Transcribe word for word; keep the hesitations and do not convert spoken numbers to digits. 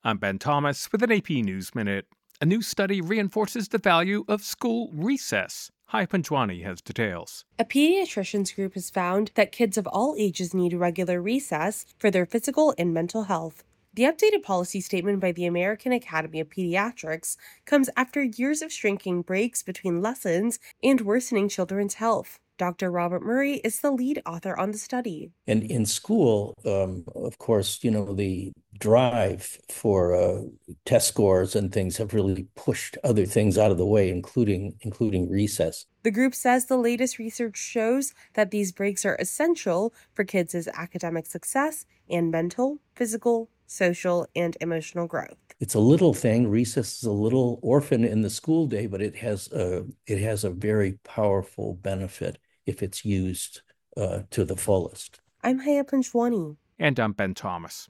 I'm Ben Thomas with an A P News Minute. A new study reinforces the value of school recess. Hai Panjwani has details. A pediatrician's group has found that kids of all ages need regular recess for their physical and mental health. The updated policy statement by the American Academy of Pediatrics comes after years of shrinking breaks between lessons and worsening children's health. Doctor Robert Murray is the lead author on the study. And in school, um, of course, you know, the drive for uh, test scores and things have really pushed other things out of the way, including including recess. The group says the latest research shows that these breaks are essential for kids' academic success and mental, physical, social, and emotional growth. It's a little thing. Recess is a little orphan in the school day, but it has a, it has a very powerful benefit if it's used uh, to the fullest. I'm Hai Panjwani. And I'm Ben Thomas.